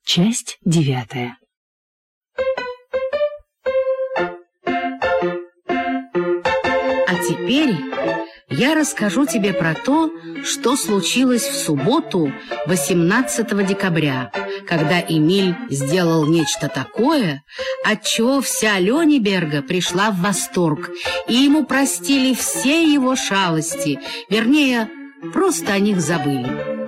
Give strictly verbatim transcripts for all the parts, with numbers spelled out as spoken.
Часть девятая. А теперь я расскажу тебе про то, что случилось в субботу, восемнадцатого декабря, когда Эмиль сделал нечто такое, от чего вся Лёнеберга пришла в восторг, и ему простили все его шалости, вернее, просто о них забыли.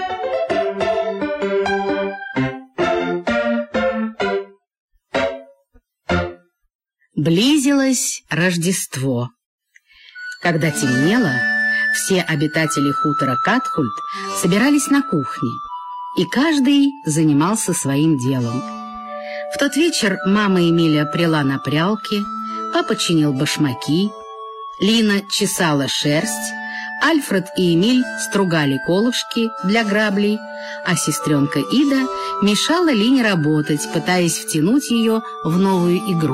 Близилось Рождество. Когда темнело, все обитатели хутора Катхульт собирались на кухне, и каждый занимался своим делом. В тот вечер мама Эмиля пряла на прялке, папа чинил башмаки, Лина чесала шерсть, Альфред и Эмиль стругали колышки для граблей, а сестренка Ида мешала Лине работать, пытаясь втянуть ее в новую игру.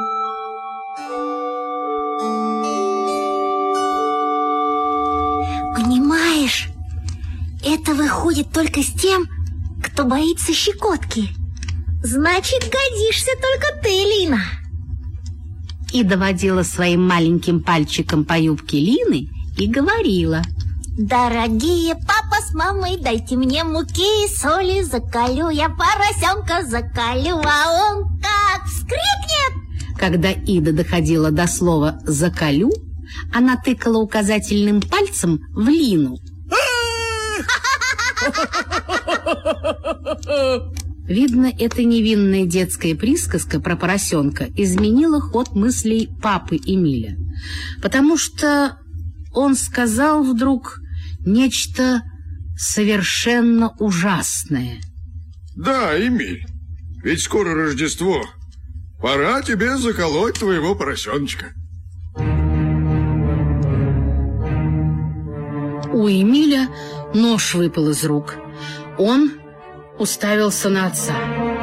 Понимаешь, это выходит только с тем, кто боится щекотки. Значит, годишься только ты, Лина. И доводила своим маленьким пальчиком по юбке Лины и говорила: дорогие папа с мамой, дайте мне муки и соли, закалю я поросенка, закалю, а он как вскрикнет. Когда Ида доходила до слова «закалю», она тыкала указательным пальцем в Лину. Видно, эта невинная детская присказка про поросенка изменила ход мыслей папы Эмиля, потому что он сказал вдруг нечто совершенно ужасное. Да, Эмиль, ведь скоро Рождество. Пора тебе заколоть твоего поросеночка. У Эмиля нож выпал из рук. Он уставился на отца.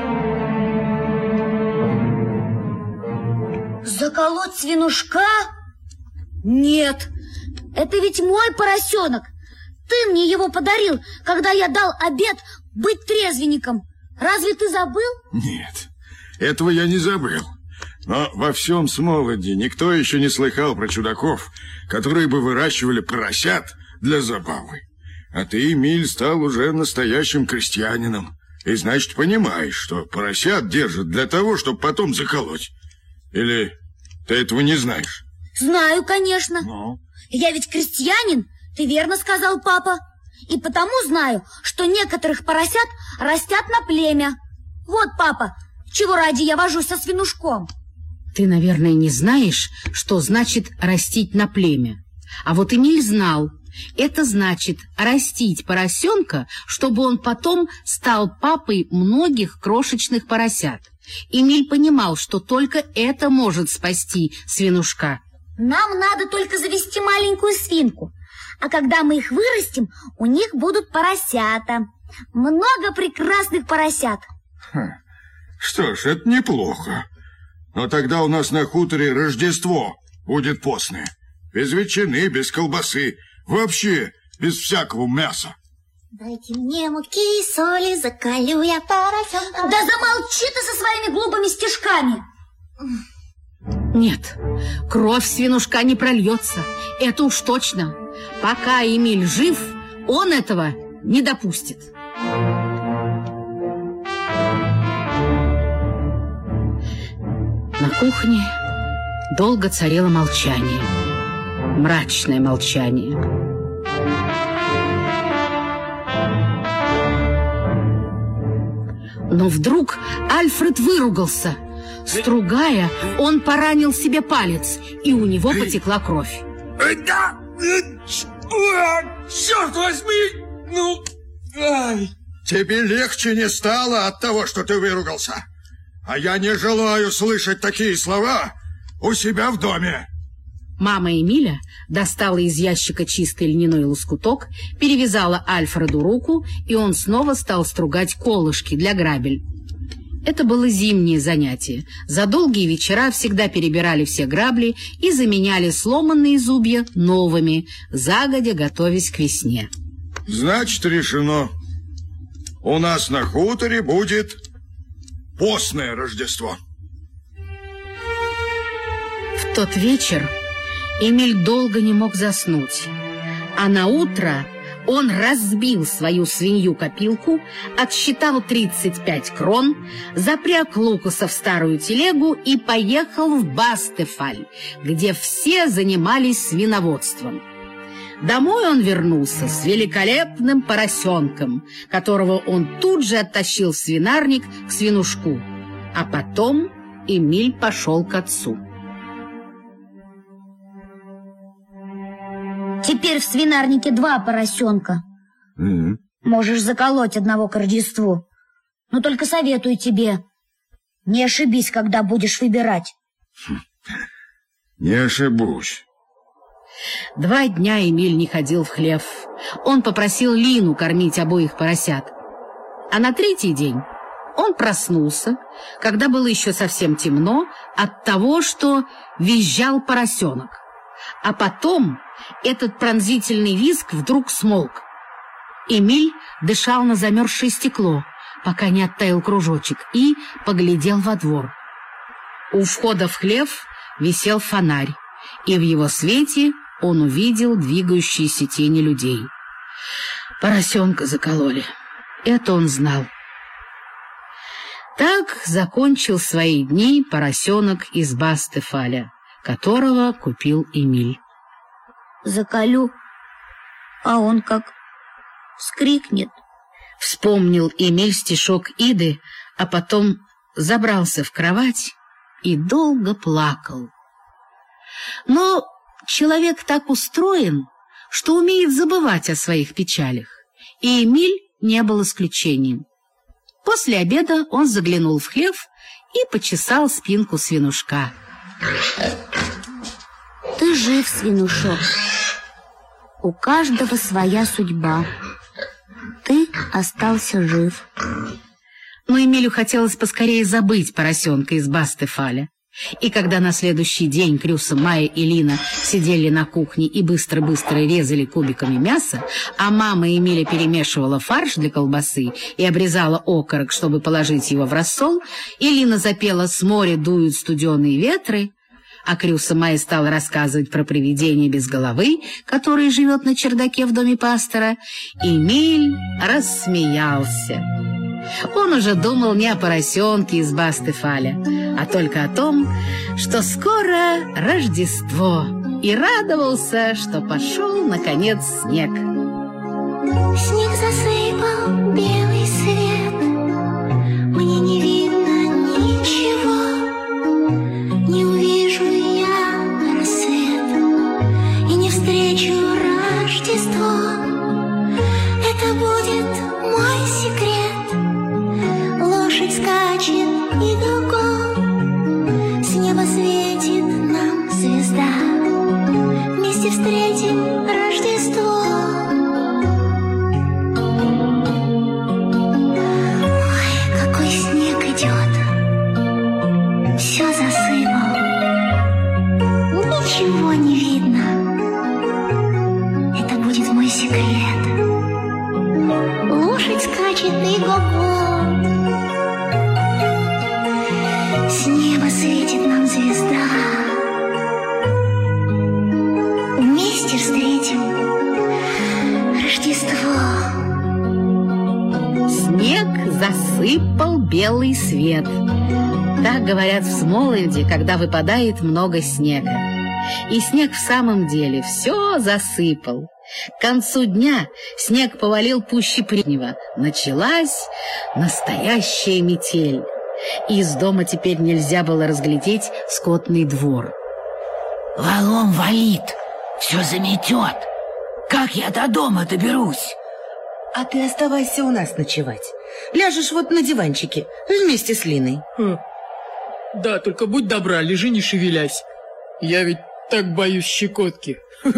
Заколоть свинушка? Нет, это ведь мой поросенок. Ты мне его подарил, когда я дал обет быть трезвенником. Разве ты забыл? Нет, этого я не забыл. Но во всем Смолоде никто еще не слыхал про чудаков, которые бы выращивали поросят для забавы. А ты, Эмиль, стал уже настоящим крестьянином. И, значит, понимаешь, что поросят держат для того, чтобы потом заколоть. Или ты этого не знаешь? Знаю, конечно. Ну? Я ведь крестьянин, ты верно сказал, папа. И потому знаю, что некоторых поросят растят на племя. Вот, папа, чего ради я вожусь со свинушком. Ты, наверное, не знаешь, что значит растить на племя. А вот Эмиль знал. Это значит растить поросенка, чтобы он потом стал папой многих крошечных поросят. Эмиль понимал, что только это может спасти свинушка. Нам надо только завести маленькую свинку. А когда мы их вырастим, у них будут поросята. Много прекрасных поросят. Хм. Что ж, это неплохо. Но тогда у нас на хуторе Рождество будет постное. Без ветчины, без колбасы. Вообще без всякого мяса. Дайте мне муки и соли, закалю я поросенка. Да замолчи ты со своими глупыми стишками. Нет, кровь свинушка не прольется. Это уж точно. Пока Эмиль жив, он этого не допустит. На кухне долго царило молчание. Мрачное молчание. Но вдруг Альфред выругался. Стругая, он поранил себе палец, и у него потекла кровь. Да! Черт возьми! Ну, ай! Тебе легче не стало от того, что ты выругался? А я не желаю слышать такие слова у себя в доме. Мама Эмиля достала из ящика чистый льняной лоскуток, перевязала Альфреду руку, и он снова стал стругать колышки для грабель. Это было зимнее занятие. За долгие вечера всегда перебирали все грабли и заменяли сломанные зубья новыми, загодя готовясь к весне. Значит, решено. у нас на хуторе будет постное Рождество. В тот вечер Эмиль долго не мог заснуть, а на утро он разбил свою свинью-копилку, отсчитал тридцать пять крон, запряг Лукаса в старую телегу и поехал в Бастефаль, где все занимались свиноводством. Домой он вернулся с великолепным поросенком, которого он тут же оттащил в свинарник к свинушку, а потом Эмиль пошел к отцу. Теперь в свинарнике два поросенка. Mm-hmm. Можешь заколоть одного к Рождеству. Но только советую тебе, не ошибись, когда будешь выбирать. Не ошибусь. Два дня Эмиль не ходил в хлев. Он попросил Лину кормить обоих поросят. А на третий день он проснулся, когда было еще совсем темно, от того, что визжал поросенок. А потом этот пронзительный визг вдруг смолк. Эмиль дышал на замерзшее стекло, пока не оттаял кружочек, и поглядел во двор. У входа в хлев висел фонарь, и в его свете он увидел двигающиеся тени людей. Поросенка закололи. Это он знал. Так закончил свои дни поросенок из Бастефаля, которого купил Эмиль. Заколю, а он как вскрикнет. Вспомнил Эмиль стишок Иды, а потом забрался в кровать и долго плакал. Но человек так устроен, что умеет забывать о своих печалях, и Эмиль не был исключением. После обеда он заглянул в хлев и почесал спинку свинушка. Ты жив, свинушок. У каждого своя судьба. Ты остался жив. Но Эмилю хотелось поскорее забыть поросенка из Бастефаля. И когда на следующий день Крюса, Майя и Лина сидели на кухне и быстро-быстро резали кубиками мясо, а мама Эмиля перемешивала фарш для колбасы и обрезала окорок, чтобы положить его в рассол, и Лина запела «С моря дуют студеные ветры», а Крюса Майя стала рассказывать про привидение без головы, которое живет на чердаке в доме пастора, Эмиль рассмеялся. Он уже думал не о поросенке из Бастефаля, а только о том, что скоро Рождество, и радовался, что пошел, наконец, снег. Снег засыпал белый свет, мне не видно ничего, не увижу я рассвет и не встречу Рождество. Это будет мой секрет. Лошадь скачет и кругом, с неба светит нам звезда. Вместе встретим Рождество. Ой, какой снег идет, все засыпал, ничего не видно. Это будет мой секрет. Лошадь скачет и го-го, с неба светит нам звезда. Вместе встретим Рождество. Снег засыпал белый свет. Так говорят в Смоланде, когда выпадает много снега. И снег в самом деле все засыпал. К концу дня снег повалил пуще прежнего. Началась настоящая метель. Из дома теперь нельзя было разглядеть скотный двор. Валом валит, все заметет. Как я до дома доберусь? А ты оставайся у нас ночевать. Ляжешь вот на диванчике вместе с Линой. Хм. Да, только будь добра, лежи, не шевелясь. Я ведь так боюсь щекотки.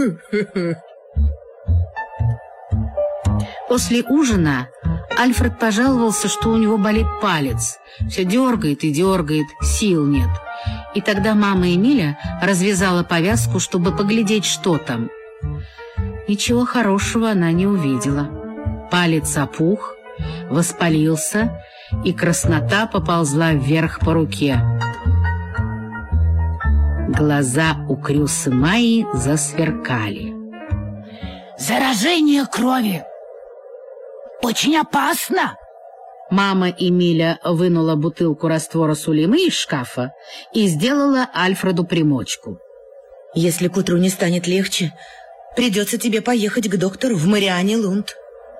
После ужина Альфред пожаловался, что у него болит палец. Все дергает и дергает, сил нет. И тогда мама Эмиля развязала повязку, чтобы поглядеть, что там. Ничего хорошего она не увидела. Палец опух, воспалился, и краснота поползла вверх по руке. Глаза у Крюсы Майи засверкали. Заражение крови. Очень опасно. Мама Эмиля вынула бутылку раствора Сулеймы из шкафа и сделала Альфреду примочку. Если к утру не станет легче, придется тебе поехать к доктору в Мариане Лунд.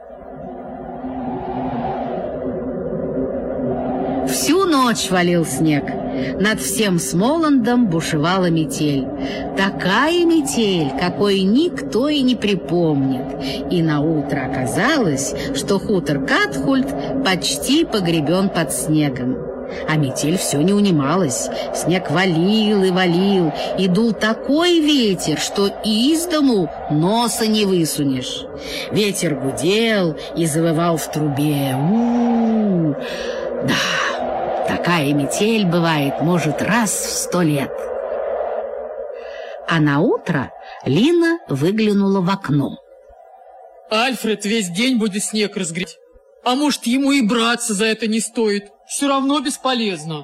Всю ночь валил снег. Над всем Смоландом бушевала метель. Такая метель, какой никто и не припомнит. И наутро оказалось, что хутор Катхульт почти погребен под снегом. А метель все не унималась. Снег валил и валил, и дул такой ветер, что из дому носа не высунешь. Ветер гудел и завывал в трубе. У-у-у! Да, такая метель бывает, может, раз в сто лет. А наутро Лина выглянула в окно. Альфред весь день будет снег разгреть. А может, ему и браться за это не стоит. Все равно бесполезно.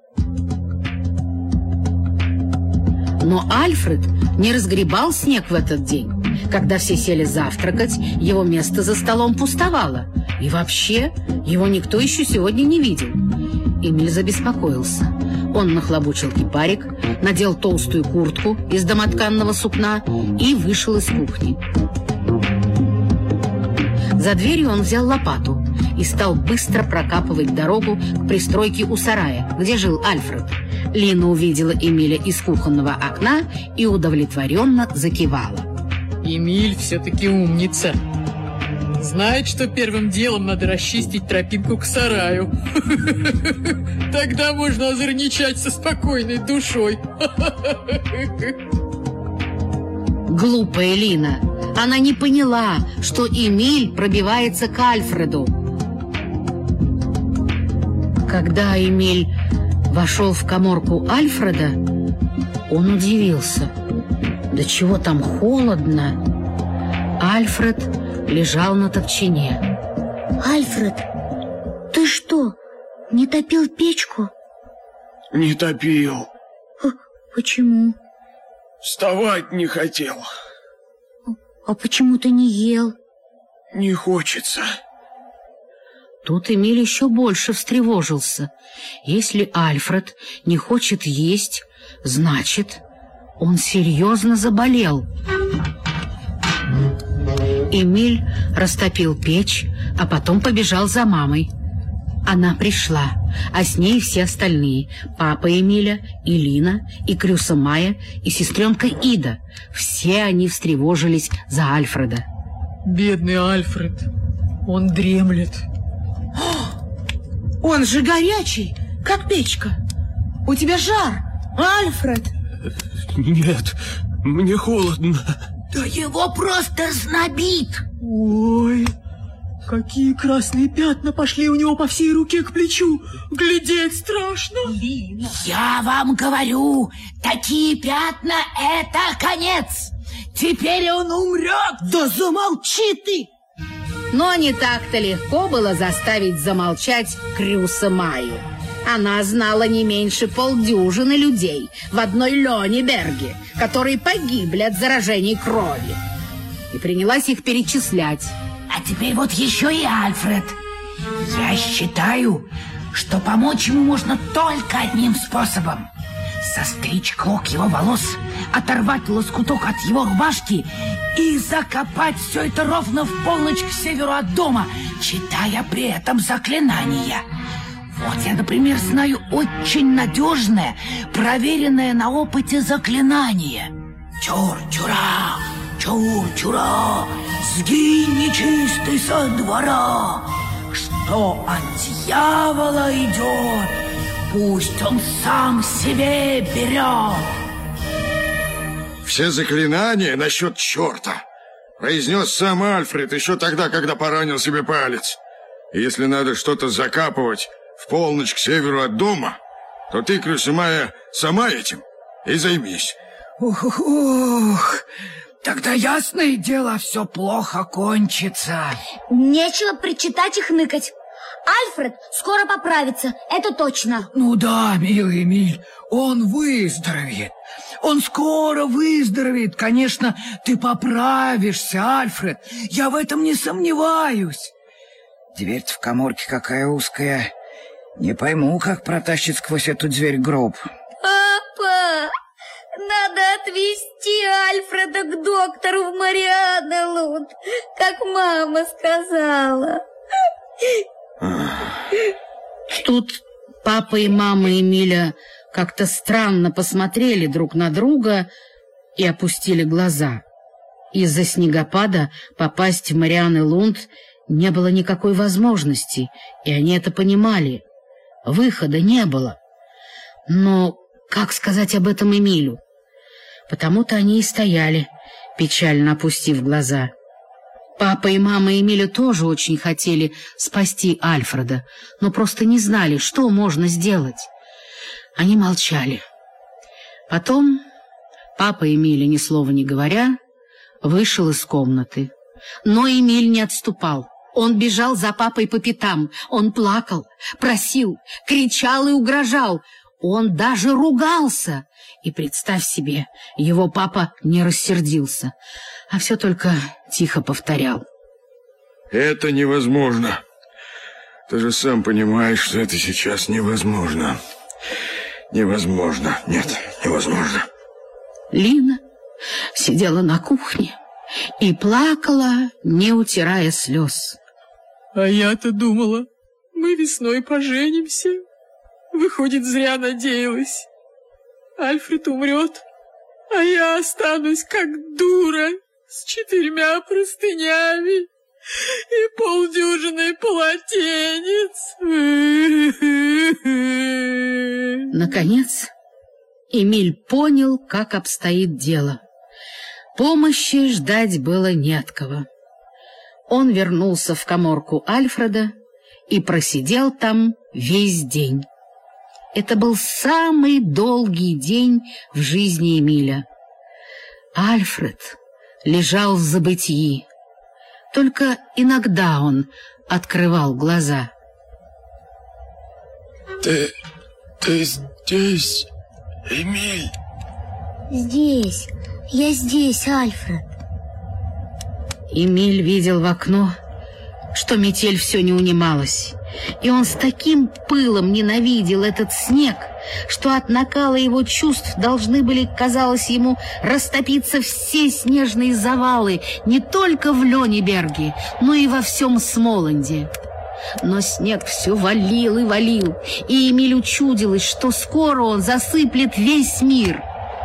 Но Альфред не разгребал снег в этот день. Когда все сели завтракать, его место за столом пустовало. И вообще, его никто еще сегодня не видел. Эмиль забеспокоился. Он нахлобучил кипарик, надел толстую куртку из домотканного сукна и вышел из кухни. За дверью он взял лопату и стал быстро прокапывать дорогу к пристройке у сарая, где жил Альфред. Лина увидела Эмиля из кухонного окна и удовлетворенно закивала. Эмиль все-таки умница. Знает, что первым делом надо расчистить тропинку к сараю. Тогда можно озорничать со спокойной душой. Глупая Лина. Она не поняла, что Эмиль пробивается к Альфреду. Когда Эмиль вошел в каморку Альфреда, он удивился. Да чего там холодно. Альфред лежал на топчине. Альфред, ты что, не топил печку? Не топил. Почему? Вставать не хотел. А почему ты не ел? Не хочется. Тут Эмиль еще больше встревожился. Если Альфред не хочет есть, значит, он серьезно заболел. Эмиль растопил печь, а потом побежал за мамой. Она пришла, а с ней все остальные. Папа Эмиля, и Лина, и Крюса Майя, и сестренка Ида. Все они встревожились за Альфреда. Бедный Альфред, он дремлет. Он же горячий, как печка. У тебя жар, Альфред. Нет, мне холодно. Да его просто знобит. Ой, какие красные пятна пошли у него по всей руке к плечу. Глядеть страшно. Я вам говорю, такие пятна — это конец. Теперь он умрет. Да замолчи ты! Но не так-то легко было заставить замолчать Крюса Майю. Она знала не меньше полдюжины людей в одной Лёнеберге, которые погибли от заражений крови. И принялась их перечислять. А теперь вот еще и Альфред. Я считаю, что помочь ему можно только одним способом. Состричь клок его волос, оторвать лоскуток от его рубашки и закопать все это ровно в полночь к северу от дома, читая при этом заклинания. Вот я, например, знаю очень надежное, проверенное на опыте заклинание. Чур-чура, чур-чура, сгинь нечистый со двора. Что от дьявола идет, пусть он сам себе берет. Все заклинания насчет черта произнес сам Альфред еще тогда, когда поранил себе палец. И если надо что-то закапывать в полночь к северу от дома, то ты, Крюса Майя, сама этим и займись. Ох, ох, Тогда, ясное дело, все плохо кончится. Нечего причитать и хныкать. Альфред скоро поправится, это точно. Ну да, милый Эмиль, он выздоровеет. Он скоро выздоровеет. Конечно, ты поправишься, Альфред. Я в этом не сомневаюсь. Дверь-то в каморке какая узкая. Не пойму, как протащит сквозь эту дверь гроб. Папа, надо отвезти Альфреда к доктору в Марианнелунд, как мама сказала. Тут папа и мама Эмиля как-то странно посмотрели друг на друга и опустили глаза. Из-за снегопада попасть в Марианнелунд не было никакой возможности, и они это понимали. Выхода не было. Но как сказать об этом Эмилю? Потому-то они и стояли, печально опустив глаза. Папа и мама Эмиля тоже очень хотели спасти Альфреда, но просто не знали, что можно сделать. Они молчали. Потом папа Эмиля, ни слова не говоря, вышел из комнаты. Но Эмиль не отступал. Он бежал за папой по пятам. Он плакал, просил, кричал и угрожал. Он даже ругался. И, представь себе, его папа не рассердился, а все только тихо повторял. Это невозможно. Ты же сам понимаешь, что это сейчас невозможно. Невозможно. Нет, невозможно. Лина сидела на кухне и плакала, не утирая слез. А я-то думала, мы весной поженимся. Выходит, зря надеялась. Альфред умрет, а я останусь как дура с четырьмя простынями и полдюжины полотенец. Наконец, Эмиль понял, как обстоит дело. Помощи ждать было не от кого. Он вернулся в каморку Альфреда и просидел там весь день. Это был самый долгий день в жизни Эмиля. Альфред лежал в забытии. Только иногда он открывал глаза. Ты... ты здесь, Эмиль? Здесь, я здесь, Альфред. Эмиль видел в окно, что метель все не унималась, и он с таким пылом ненавидел этот снег, что от накала его чувств должны были, казалось ему, растопиться все снежные завалы не только в Лёнеберге, но и во всем Смоланде. Но снег все валил и валил, и Эмилю чудилось, что скоро он засыплет весь мир.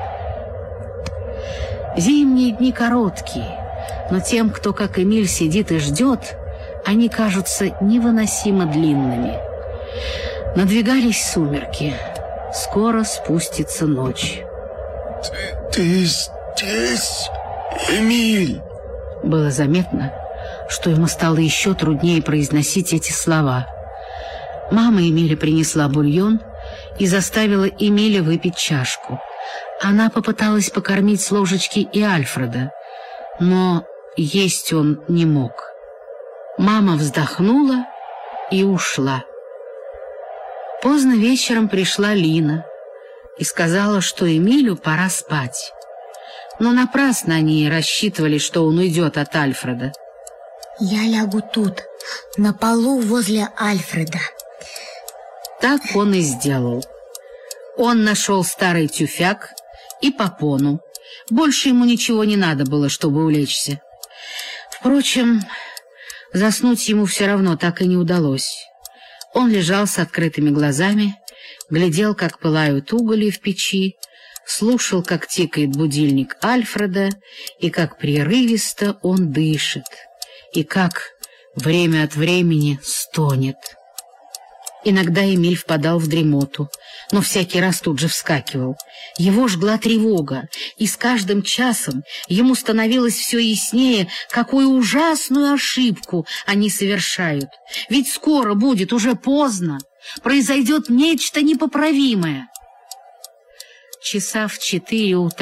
Зимние дни короткие, но тем, кто, как Эмиль, сидит и ждет, они кажутся невыносимо длинными. Надвигались сумерки. Скоро спустится ночь. Ты, ты здесь, Эмиль? Было заметно, что ему стало еще труднее произносить эти слова. Мама Эмиля принесла бульон и заставила Эмиля выпить чашку. Она попыталась покормить с ложечки и Альфреда, но есть он не мог. Мама вздохнула и ушла. Поздно вечером пришла Лина и сказала, что Эмилю пора спать. Но напрасно они рассчитывали, что он уйдет от Альфреда. Я лягу тут, на полу возле Альфреда. Так он и сделал. Он нашел старый тюфяк и попону. Больше ему ничего не надо было, чтобы улечься. Впрочем, заснуть ему все равно так и не удалось. Он лежал с открытыми глазами, глядел, как пылают угли в печи, слушал, как тикает будильник Альфреда, и как прерывисто он дышит, и как время от времени стонет. Иногда Эмиль впадал в дремоту, но всякий раз тут же вскакивал. Его жгла тревога, и с каждым часом ему становилось все яснее, какую ужасную ошибку они совершают. Ведь скоро будет уже поздно, произойдет нечто непоправимое. Часа в четыре утра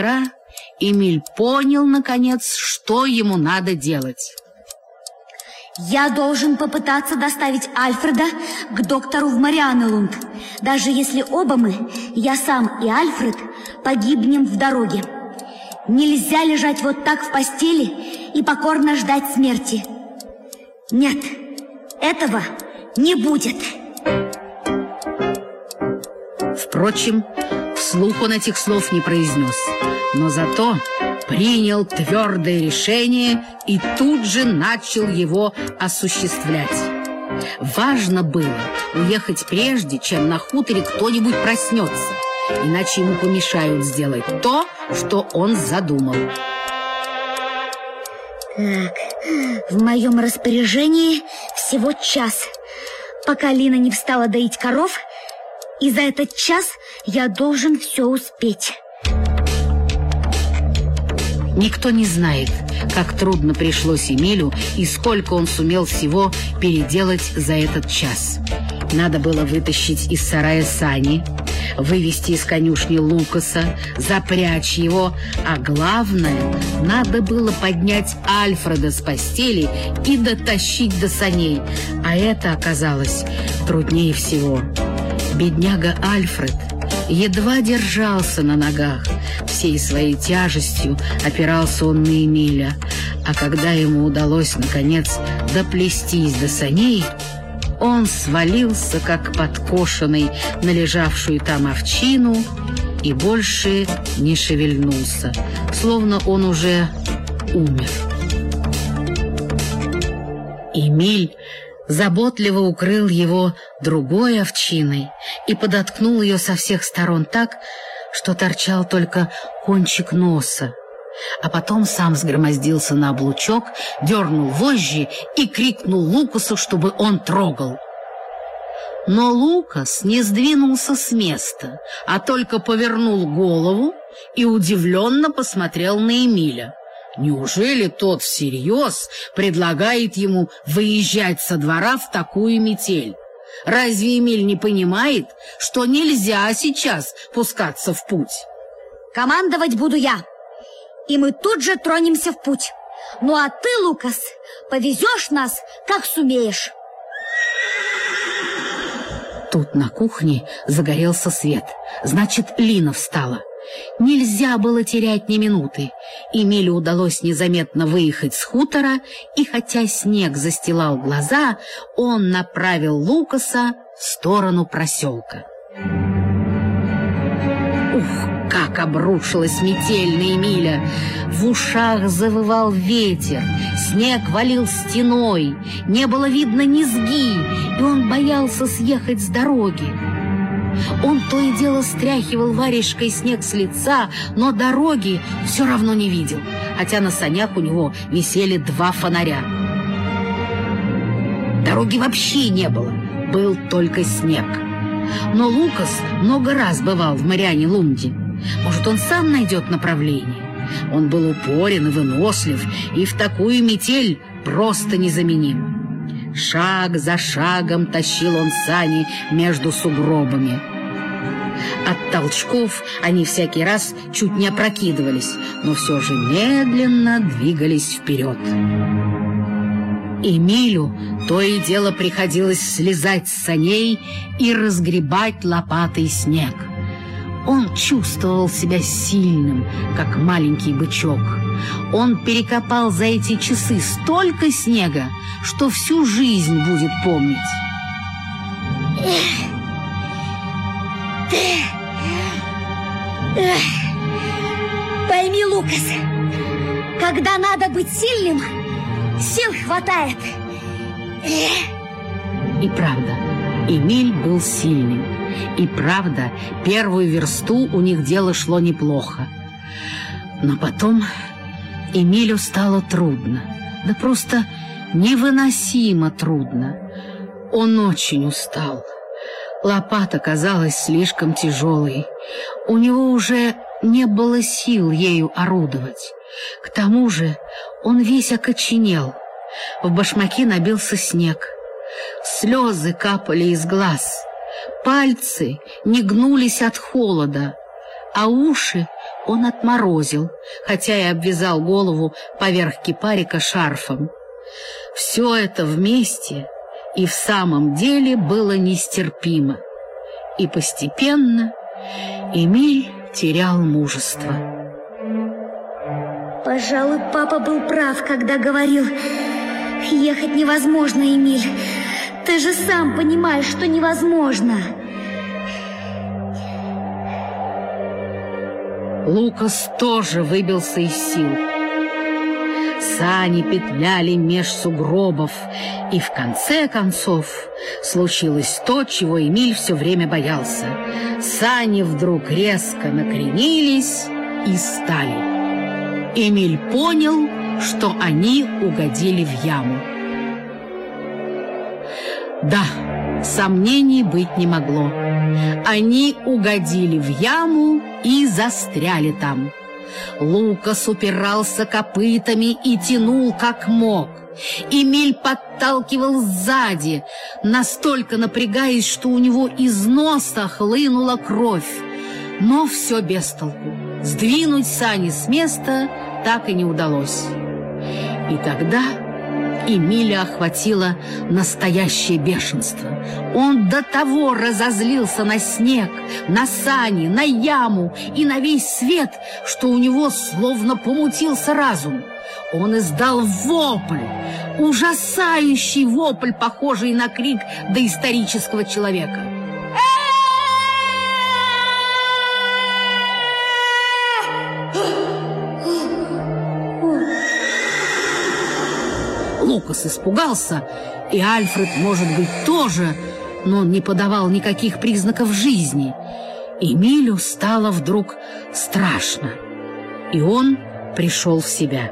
Эмиль понял, наконец, что ему надо делать. Я должен попытаться доставить Альфреда к доктору в Марианелунд, даже если оба мы, я сам и Альфред, погибнем в дороге. Нельзя лежать вот так в постели и покорно ждать смерти. Нет, этого не будет. Впрочем, вслух он этих слов не произнес, но зато принял твердое решение и тут же начал его осуществлять. Важно было уехать прежде, чем на хуторе кто-нибудь проснется, иначе ему помешают сделать то, что он задумал. Так, в моем распоряжении всего час, пока Лина не встала доить коров, и за этот час я должен все успеть. Никто не знает, как трудно пришлось Эмилю и сколько он сумел всего переделать за этот час. Надо было вытащить из сарая сани, вывести из конюшни Лукаса, запрячь его, а главное, надо было поднять Альфреда с постели и дотащить до саней, а это оказалось труднее всего. Бедняга Альфред едва держался на ногах, всей своей тяжестью опирался он на Эмиля, а когда ему удалось, наконец, доплестись до саней, он свалился, как подкошенный, на лежавшую там овчину и больше не шевельнулся, словно он уже умер. Эмиль заботливо укрыл его другой овчиной и подоткнул ее со всех сторон так, что торчал только кончик носа, а потом сам сгромоздился на облучок, дернул вожжи и крикнул Лукасу, чтобы он трогал. Но Лукас не сдвинулся с места, а только повернул голову и удивленно посмотрел на Эмиля. Неужели тот всерьез предлагает ему выезжать со двора в такую метель? Разве Эмиль не понимает, что нельзя сейчас пускаться в путь? Командовать буду я, и мы тут же тронемся в путь. Ну а ты, Лукас, повезешь нас, как сумеешь. Тут на кухне загорелся свет. Значит, Лина встала. Нельзя было терять ни минуты. Эмилю удалось незаметно выехать с хутора, и хотя снег застилал глаза, он направил Лукаса в сторону проселка. Ух, как обрушилась метель на Эмиля! В ушах завывал ветер, снег валил стеной, не было видно низги, и он боялся съехать с дороги. Он то и дело стряхивал варежкой снег с лица, но дороги все равно не видел, хотя на санях у него висели два фонаря. Дороги вообще не было, был только снег. Но Лукас много раз бывал в Марианелунде. Может, он сам найдет направление? Он был упорен и вынослив, и в такую метель просто незаменим. Шаг за шагом тащил он сани между сугробами. От толчков они всякий раз чуть не опрокидывались, но все же медленно двигались вперед. Эмилю то и дело приходилось слезать с саней и разгребать лопатой снег. Он чувствовал себя сильным, как маленький бычок. Он перекопал за эти часы столько снега, что всю жизнь будет помнить. Эх, ты... Эх. Пойми, Лукас, когда надо быть сильным, сил хватает. Эх. И правда, Эмиль был сильным. И правда, первую версту у них дело шло неплохо. Но потом Эмилю стало трудно. Да просто невыносимо трудно. Он очень устал. Лопата казалась слишком тяжелой. У него уже не было сил ею орудовать. К тому же он весь окоченел. В башмаки набился снег. Слезы капали из глаз. Пальцы не гнулись от холода, а уши он отморозил, хотя и обвязал голову поверх кипарика шарфом. Все это вместе и в самом деле было нестерпимо. И постепенно Эмиль терял мужество. Пожалуй, папа был прав, когда говорил: ехать невозможно, Эмиль. Ты же сам понимаешь, что невозможно. Лукас тоже выбился из сил. Сани петляли меж сугробов, и в конце концов случилось то, чего Эмиль все время боялся. Сани вдруг резко накренились и стали. Эмиль понял, что они угодили в яму. Да, сомнений быть не могло. Они угодили в яму и застряли там. Лукас упирался копытами и тянул как мог. Эмиль подталкивал сзади, настолько напрягаясь, что у него из носа хлынула кровь. Но все без толку. Сдвинуть сани с места так и не удалось. И тогда Эмиля охватило настоящее бешенство. Он до того разозлился на снег, на сани, на яму и на весь свет, что у него словно помутился разум. Он издал вопль, ужасающий вопль, похожий на крик доисторического человека. Лукас испугался, и Альфред, может быть, тоже, но он не подавал никаких признаков жизни. Эмилю стало вдруг страшно, и он пришел в себя.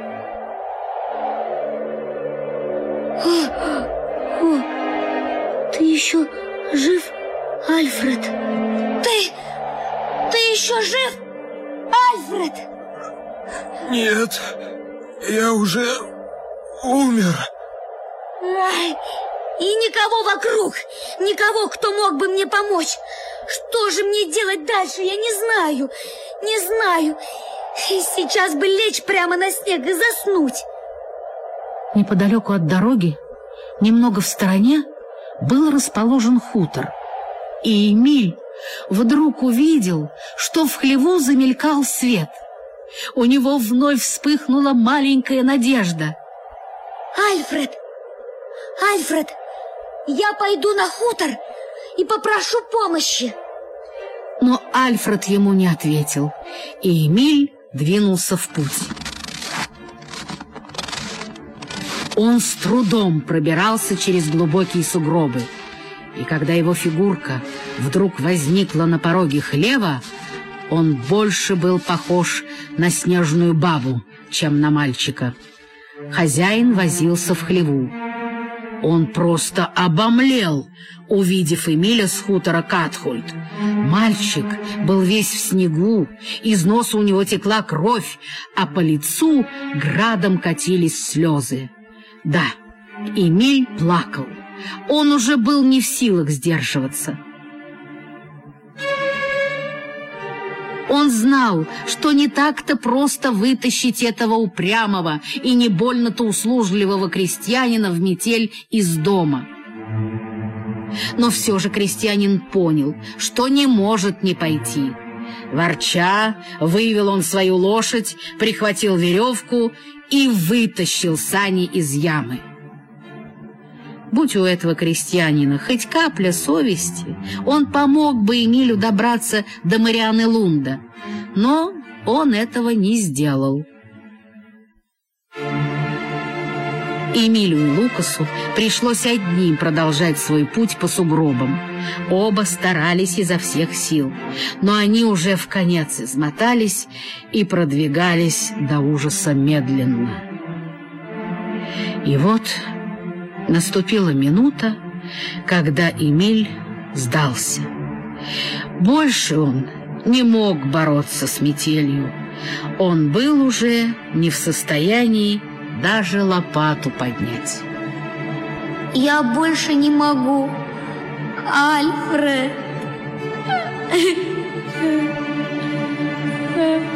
О, о, ты еще жив, Альфред? Ты, ты еще жив, Альфред? Нет, я уже умер. Ай, и никого вокруг, никого, кто мог бы мне помочь. Что же мне делать дальше, я не знаю, не знаю. Сейчас бы лечь прямо на снег и заснуть. Неподалеку от дороги, немного в стороне, был расположен хутор. И Эмиль вдруг увидел, что в хлеву замелькал свет. У него вновь вспыхнула маленькая надежда. Альфред, Альфред, я пойду на хутор и попрошу помощи. Но Альфред ему не ответил, и Эмиль двинулся в путь. Он с трудом пробирался через глубокие сугробы, и когда его фигурка вдруг возникла на пороге хлева, он больше был похож на снежную бабу, чем на мальчика. Хозяин возился в хлеву. Он просто обомлел, увидев Эмиля с хутора Катхульт. Мальчик был весь в снегу, из носа у него текла кровь, а по лицу градом катились слезы. Да, Эмиль плакал. Он уже был не в силах сдерживаться. Он знал, что не так-то просто вытащить этого упрямого и не больно-то услужливого крестьянина в метель из дома. Но все же крестьянин понял, что не может не пойти. Ворча, вывел он свою лошадь, прихватил веревку и вытащил сани из ямы. Будь у этого крестьянина хоть капля совести, он помог бы Эмилю добраться до Марианы Лунда, но он этого не сделал. Эмилю и Лукасу пришлось одним продолжать свой путь по сугробам. Оба старались изо всех сил, но они уже вконец измотались и продвигались до ужаса медленно. И вот наступила минута, когда Эмиль сдался. Больше он не мог бороться с метелью. Он был уже не в состоянии даже лопату поднять. Я больше не могу, Альфред.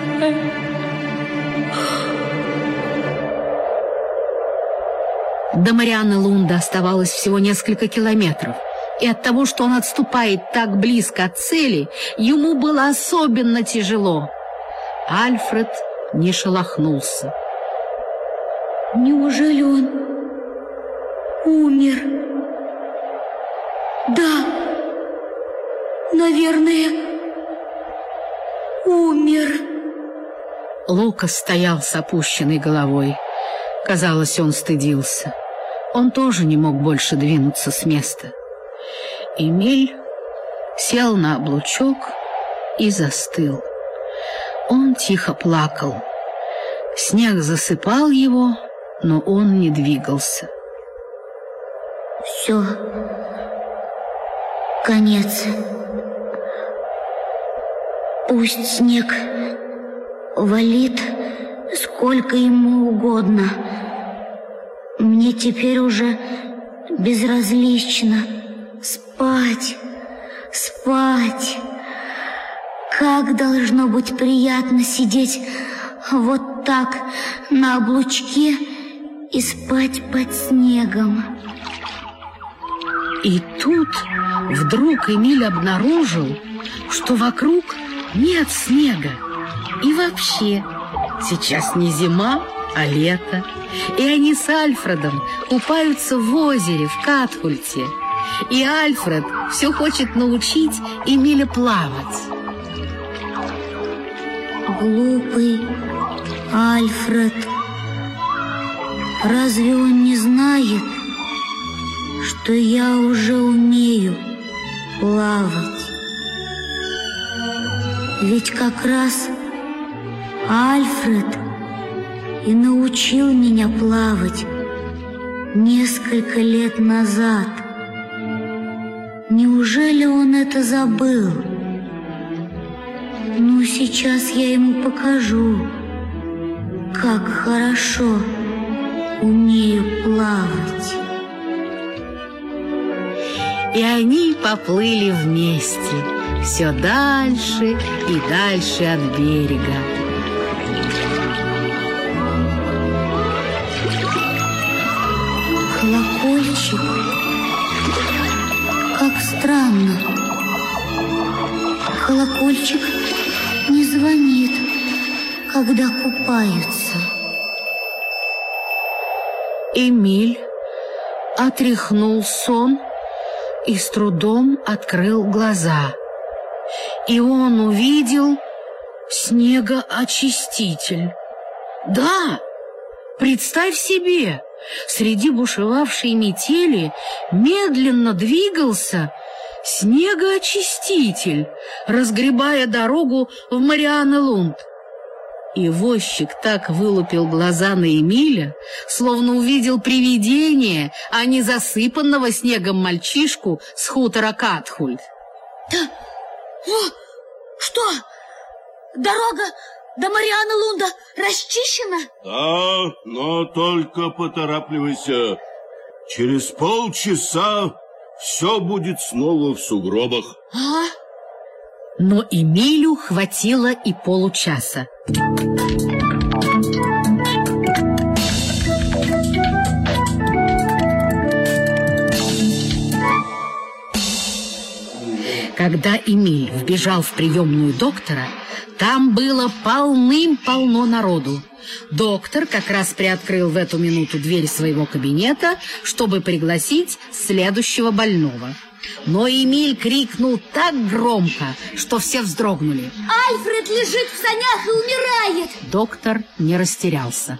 До Марианны Лунда оставалось всего несколько километров, и от того, что он отступает так близко от цели, ему было особенно тяжело. Альфред не шелохнулся. Неужели он умер? Да, наверное, умер. Лукас стоял с опущенной головой. Казалось, он стыдился. Он тоже не мог больше двинуться с места. Эмиль сел на облучок и застыл. Он тихо плакал. Снег засыпал его, но он не двигался. Все, конец. Пусть снег валит сколько ему угодно. Мне теперь уже безразлично. Спать, спать. Как должно быть приятно сидеть вот так на облучке и спать под снегом. И тут вдруг Эмиль обнаружил, что вокруг нет снега. И вообще, сейчас не зима, а лето. И они с Альфредом купаются в озере в Катхульте. И Альфред все хочет научить Эмиля плавать. Глупый Альфред. Разве он не знает, что я уже умею плавать? Ведь как раз Альфред и научил меня плавать несколько лет назад. Неужели он это забыл? Ну, сейчас я ему покажу, как хорошо умею плавать. И они поплыли вместе, все дальше и дальше от берега. Колокольчик, как странно. Колокольчик не звонит, когда купаются. Эмиль отряхнул сон и с трудом открыл глаза. И он увидел снегоочиститель. Да, представь себе, среди бушевавшей метели медленно двигался снегоочиститель, разгребая дорогу в Марианны Лунд. И возчик так вылупил глаза на Эмиля, словно увидел привидение, а не засыпанного снегом мальчишку с хутора Катхульт. Да, о, что? Дорога до Марианны Лунда расчищена? Да, но только поторапливайся. Через полчаса все будет снова в сугробах. А? Но Эмилю хватило и получаса. Когда Эмиль вбежал в приемную доктора, там было полным-полно народу. Доктор как раз приоткрыл в эту минуту дверь своего кабинета, чтобы пригласить следующего больного. Но Эмиль крикнул так громко, что все вздрогнули. Альфред лежит в санях и умирает! Доктор не растерялся.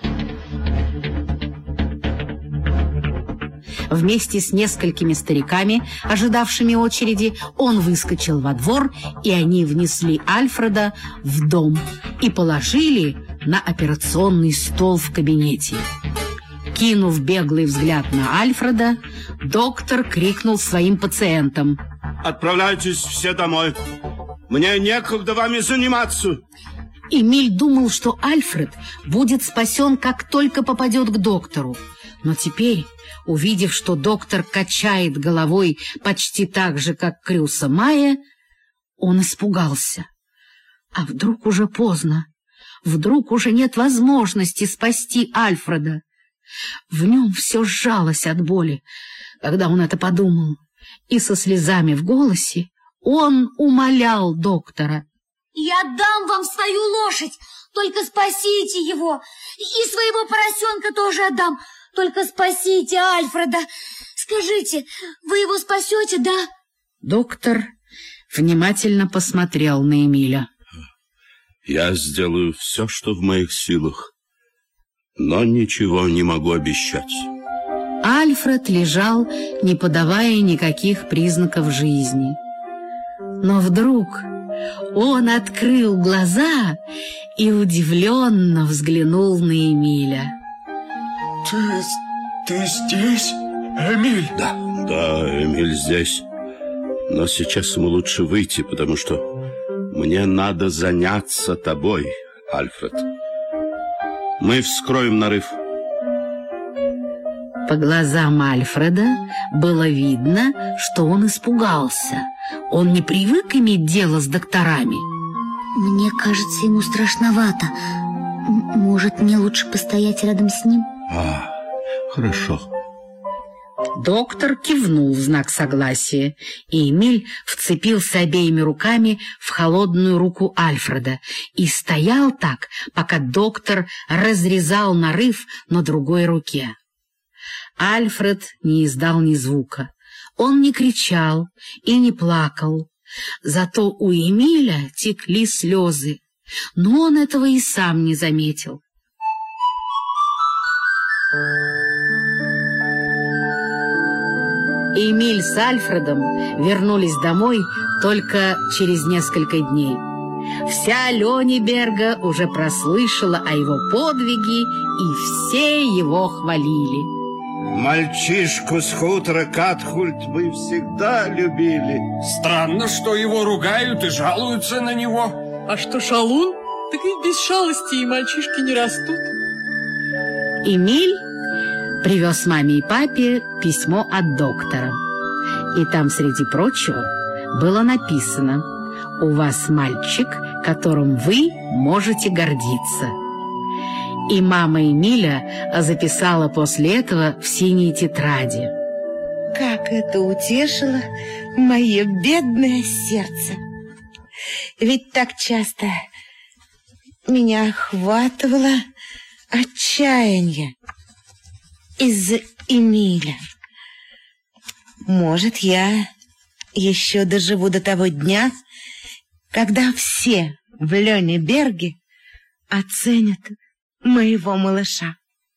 Вместе с несколькими стариками, ожидавшими очереди, он выскочил во двор, и они внесли Альфреда в дом и положили на операционный стол в кабинете. Кинув беглый взгляд на Альфреда, доктор крикнул своим пациентам: «Отправляйтесь все домой. Мне некогда вами заниматься». Эмиль думал, что Альфред будет спасен, как только попадет к доктору. Но теперь, увидев, что доктор качает головой почти так же, как Крюса Майя, он испугался. А вдруг уже поздно? Вдруг уже нет возможности спасти Альфреда? В нем все сжалось от боли, когда он это подумал, и со слезами в голосе он умолял доктора. «Я дам вам свою лошадь, только спасите его, и своего поросенка тоже отдам, только спасите Альфреда. Скажите, вы его спасете, да?» Доктор внимательно посмотрел на Эмиля. «Я сделаю все, что в моих силах, но ничего не могу обещать». Альфред лежал, не подавая никаких признаков жизни. Но вдруг он открыл глаза и удивленно взглянул на Эмиля. Ты, ты здесь, Эмиль? Да, да, Эмиль здесь. Но сейчас ему лучше выйти, потому что мне надо заняться тобой, Альфред. Мы вскроем нарыв. По глазам Альфреда было видно, что он испугался. Он не привык иметь дело с докторами. Мне кажется, ему страшновато. М- Может, мне лучше постоять рядом с ним? А, хорошо. Доктор кивнул в знак согласия, и Эмиль вцепился обеими руками в холодную руку Альфреда и стоял так, пока доктор разрезал нарыв на другой руке. Альфред не издал ни звука. Он не кричал и не плакал. Зато у Эмиля текли слезы, но он этого и сам не заметил. Эмиль с Альфредом вернулись домой только через несколько дней. Вся Лёнеберга уже прослышала о его подвиге, и все его хвалили. Мальчишку с хутора Катхульт мы всегда любили. Странно, что его ругают и жалуются на него. А что шалун? Так ведь без шалости и мальчишки не растут. Эмиль привез маме и папе письмо от доктора. И там, среди прочего, было написано: «У вас мальчик, которым вы можете гордиться». И мама Эмиля записала после этого в синей тетради: Как это утешило мое бедное сердце. Ведь так часто меня охватывало отчаяние из-за Эмиля. Может, я еще доживу до того дня, когда все в Лёнеберге оценят моего малыша.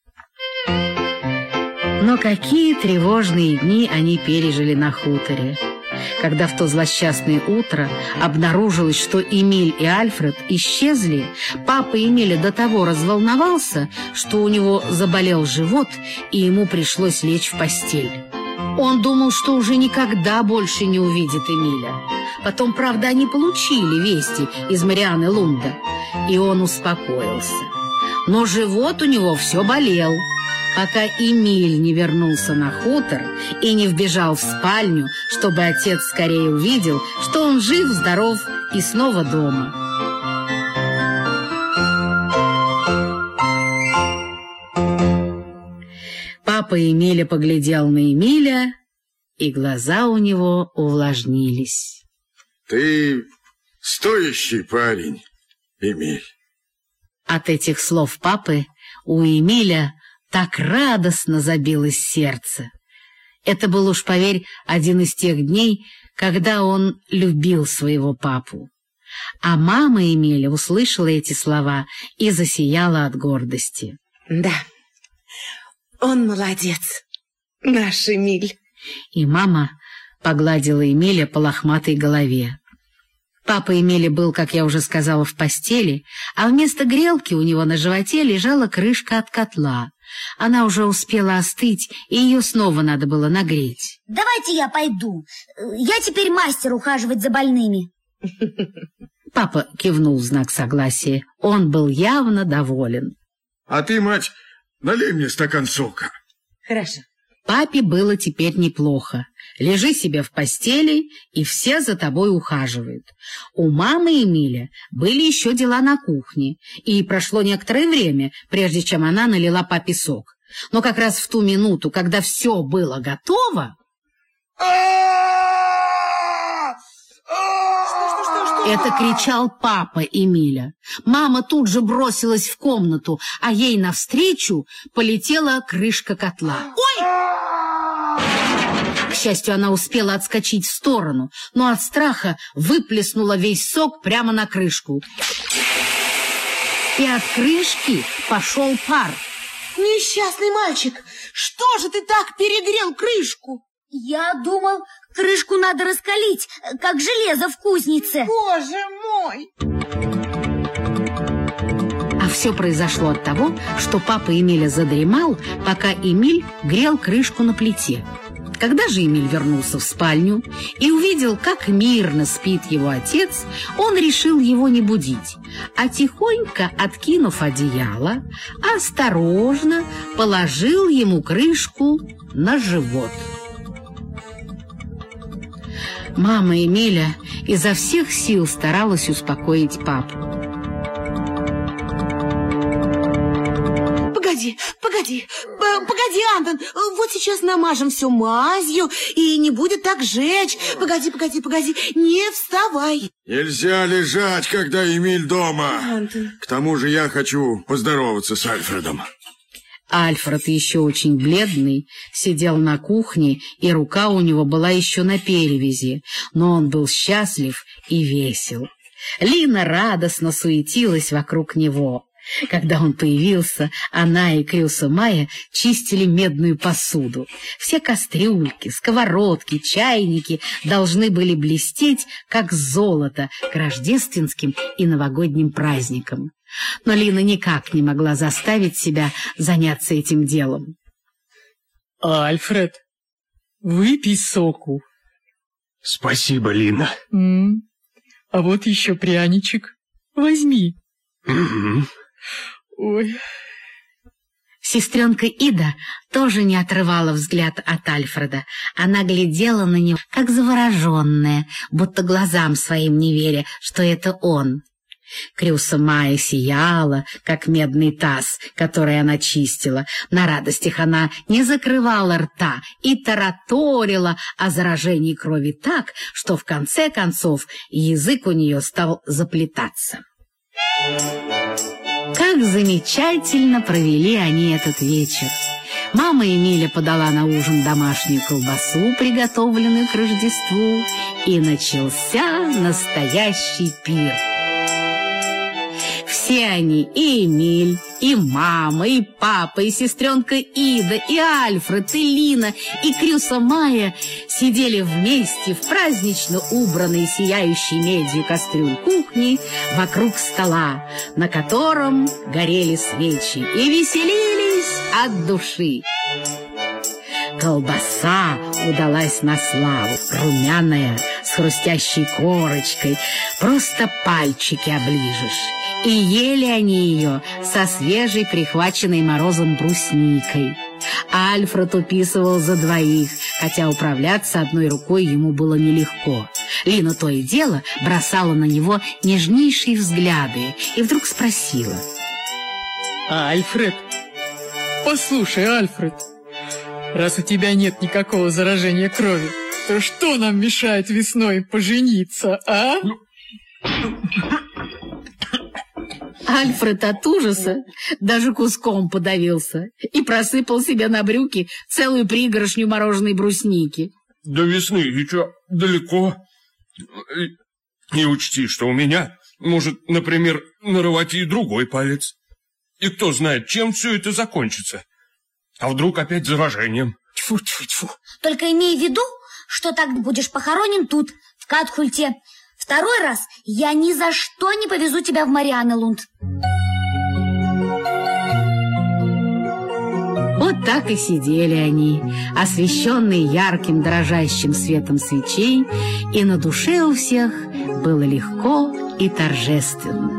Но какие тревожные дни они пережили на хуторе, когда в то злосчастное утро обнаружилось, что Эмиль и Альфред исчезли. Папа Эмиля до того разволновался, что у него заболел живот, и ему пришлось лечь в постель. Он думал, что уже никогда больше не увидит Эмиля. Потом, правда, они получили вести из Марианы Лунда, и он успокоился. Но живот у него все болел, пока Эмиль не вернулся на хутор и не вбежал в спальню, чтобы отец скорее увидел, что он жив-здоров и снова дома. Папа Эмиля поглядел на Эмиля, и глаза у него увлажнились. Ты стоящий парень, Эмиль. От этих слов папы у Эмиля так радостно забилось сердце. Это был уж, поверь, один из тех дней, когда он любил своего папу. А мама Эмиля услышала эти слова и засияла от гордости. Да, он молодец, наш Эмиль. И мама погладила Эмиля по лохматой голове. Папа Эмиля был, как я уже сказала, в постели, а вместо грелки у него на животе лежала крышка от котла. Она уже успела остыть, и ее снова надо было нагреть. Давайте я пойду. Я теперь мастер ухаживать за больными. Папа кивнул в знак согласия. Он был явно доволен. А ты, мать, налей мне стакан сока. Хорошо. Папе было теперь неплохо. Лежи себе в постели, и все за тобой ухаживают. У мамы Эмиля были еще дела на кухне, и прошло некоторое время, прежде чем она налила папе сок. Но как раз в ту минуту, когда все было готово, это кричал папа Эмиля. Мама тут же бросилась в комнату, а ей навстречу полетела крышка котла. «Ой!» К счастью, она успела отскочить в сторону, но от страха выплеснула весь сок прямо на крышку. И от крышки пошел пар. Несчастный мальчик, что же ты так перегрел крышку? Я думал, крышку надо раскалить, как железо в кузнице. Боже мой! А все произошло от того, что папа Эмиля задремал, пока Эмиль грел крышку на плите. Когда же Эмиль вернулся в спальню и увидел, как мирно спит его отец, он решил его не будить, а тихонько, откинув одеяло, осторожно положил ему крышку на живот. Мама Эмиля изо всех сил старалась успокоить папу. Погоди, погоди, погоди, Антон, вот сейчас намажем все мазью, и не будет так жечь. Погоди, погоди, погоди, не вставай. Нельзя лежать, когда Эмиль дома. Антон. К тому же я хочу поздороваться с Альфредом. Альфред, еще очень бледный, сидел на кухне, и рука у него была еще на перевязи, но он был счастлив и весел. Лина радостно суетилась вокруг него. Когда он появился, она и Крюса Майя чистили медную посуду. Все кастрюльки, сковородки, чайники должны были блестеть, как золото, к рождественским и новогодним праздникам. Но Лина никак не могла заставить себя заняться этим делом. Альфред, выпей соку. Спасибо, Лина. М-м. А вот еще пряничек. Возьми. Угу. Ой. Сестренка Ида тоже не отрывала взгляд от Альфреда. Она глядела на него, как завороженная, будто глазам своим не веря, что это он. Крюса Майя сияла, как медный таз, который она чистила. На радостях она не закрывала рта и тараторила о заражении крови так, что в конце концов язык у нее стал заплетаться. Как замечательно провели они этот вечер. Мама Эмиля подала на ужин домашнюю колбасу, приготовленную к Рождеству, и начался настоящий пир. Все они, и Эмиль, и мама, и папа, и сестренка Ида, и Альфред, и Лина, и Крюса Майя сидели вместе в празднично убранной сияющей медью кастрюль кухни вокруг стола, на котором горели свечи, и веселились от души. Колбаса удалась на славу, румяная, с хрустящей корочкой, просто пальчики оближешь. И ели они ее со свежей, прихваченной морозом брусникой. Альфред уписывал за двоих, хотя управляться одной рукой ему было нелегко. Лина то и дело бросала на него нежнейшие взгляды и вдруг спросила. Альфред, послушай, Альфред, раз у тебя нет никакого заражения крови, то что нам мешает весной пожениться, а? Альфред от ужаса даже куском подавился и просыпал себе на брюки целую пригоршню мороженой брусники. До весны еще далеко. И, и учти, что у меня может, например, нарвать и другой палец. И кто знает, чем все это закончится. А вдруг опять заражением. Тьфу-тьфу-тьфу. Только имей в виду, что так будешь похоронен тут, в Катхульте. Второй раз я ни за что не повезу тебя в Марианнелунд. Вот так и сидели они, освещенные ярким дрожащим светом свечей, и на душе у всех было легко и торжественно.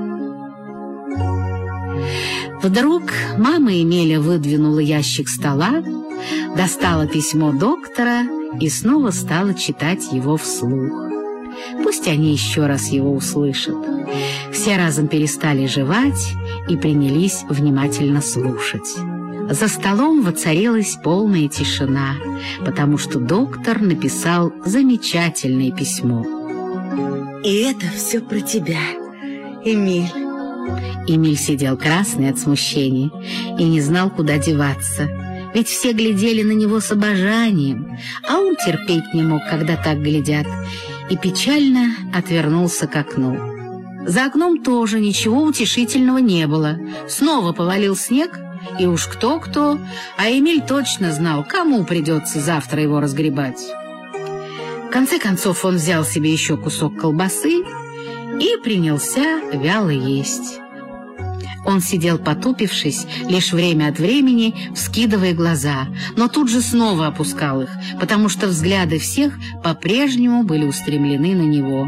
Вдруг мама Эмиля выдвинула ящик стола, достала письмо доктора и снова стала читать его вслух. Пусть они еще раз его услышат. Все разом перестали жевать и принялись внимательно слушать. За столом воцарилась полная тишина, потому что доктор написал замечательное письмо. И это все про тебя, Эмиль. Эмиль сидел красный от смущения и не знал, куда деваться. Ведь все глядели на него с обожанием, а он терпеть не мог, когда так глядят, и печально отвернулся к окну. За окном тоже ничего утешительного не было. Снова повалил снег, и уж кто-кто, а Эмиль точно знал, кому придется завтра его разгребать. В конце концов он взял себе еще кусок колбасы и принялся вяло есть. Он сидел потупившись, лишь время от времени вскидывая глаза, но тут же снова опускал их, потому что взгляды всех по-прежнему были устремлены на него.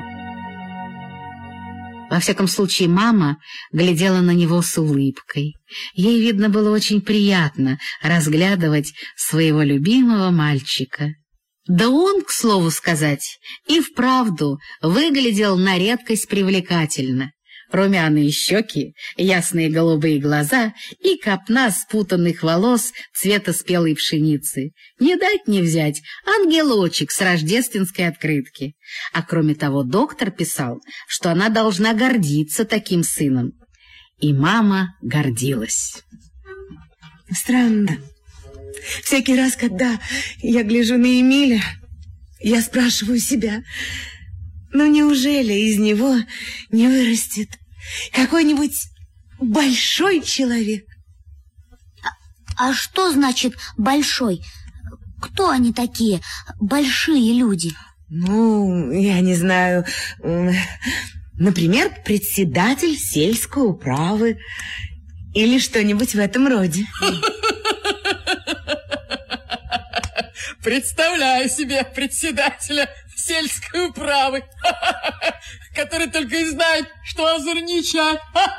Во всяком случае, мама глядела на него с улыбкой. Ей, видно, было очень приятно разглядывать своего любимого мальчика. Да он, к слову сказать, и вправду выглядел на редкость привлекательно. Румяные щеки, ясные голубые глаза и копна спутанных волос цвета спелой пшеницы. Не дать не взять ангелочек с рождественской открытки. А кроме того, доктор писал, что она должна гордиться таким сыном. И мама гордилась. Странно. Всякий раз, когда я гляжу на Эмиля, я спрашиваю себя, ну неужели из него не вырастет какой-нибудь большой человек? А, а что значит большой? Кто они такие, большие люди? Ну, я не знаю. Например, председатель сельской управы или что-нибудь в этом роде. Представляю себе председателя сельской управы, который только и знает, что озорничать.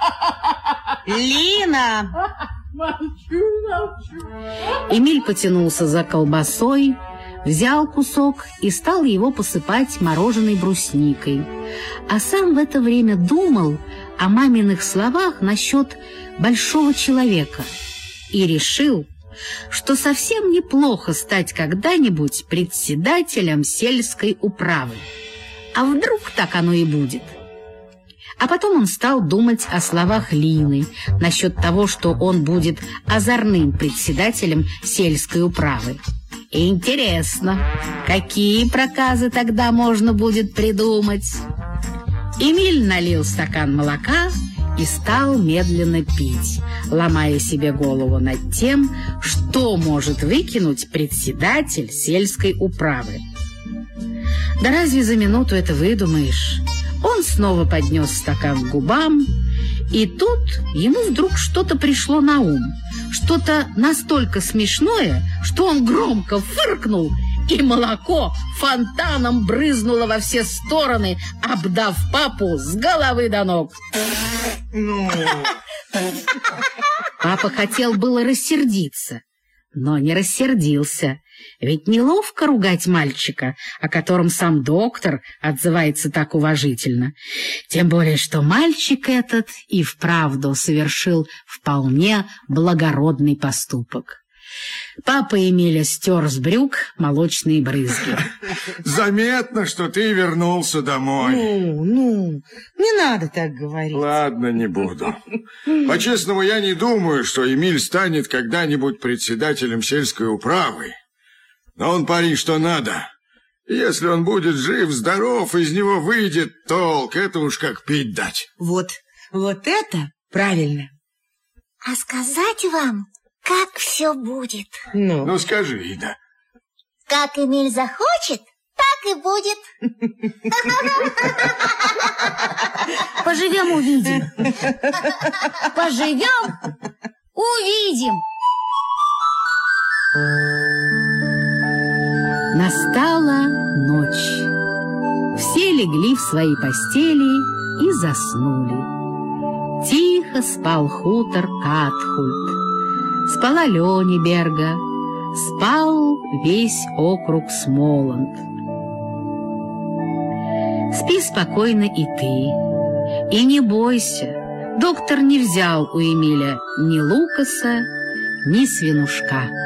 Лина! Молчу, молчу. Эмиль потянулся за колбасой, взял кусок и стал его посыпать мороженой брусникой. А сам в это время думал о маминых словах насчет большого человека и решил, что совсем неплохо стать когда-нибудь председателем сельской управы. А вдруг так оно и будет? А потом он стал думать о словах Лины насчет того, что он будет озорным председателем сельской управы. Интересно, какие проказы тогда можно будет придумать? Эмиль налил стакан молока и стал медленно пить, ломая себе голову над тем, что может выкинуть председатель сельской управы. Да разве за минуту это выдумаешь? Он снова поднес стакан к губам, и тут ему вдруг что-то пришло на ум, что-то настолько смешное, что он громко фыркнул, и молоко фонтаном брызнуло во все стороны, обдав папу с головы до ног. Ну... Папа хотел было рассердиться, но не рассердился, ведь неловко ругать мальчика, о котором сам доктор отзывается так уважительно. Тем более, что мальчик этот и вправду совершил вполне благородный поступок. Папа Эмиля стер с брюк молочные брызги. Заметно, что ты вернулся домой. Ну, ну, не надо так говорить. Ладно, не буду. По-честному, я не думаю, что Эмиль станет когда-нибудь председателем сельской управы. Но он парень что надо. Если он будет жив-здоров, из него выйдет толк. Это уж как пить дать. Вот, вот это правильно. А сказать вам, как все будет? Ну, Ну, скажи, Ида. Как Эмиль захочет, так и будет. Поживем, увидим. Поживем, увидим. Настала ночь. Все легли в свои постели и заснули. Тихо спал хутор Катхульт. Спала Лёнеберга, спал весь округ Смоланд. Спи спокойно и ты, и не бойся. Доктор не взял у Эмиля ни Лукаса, ни свинушка.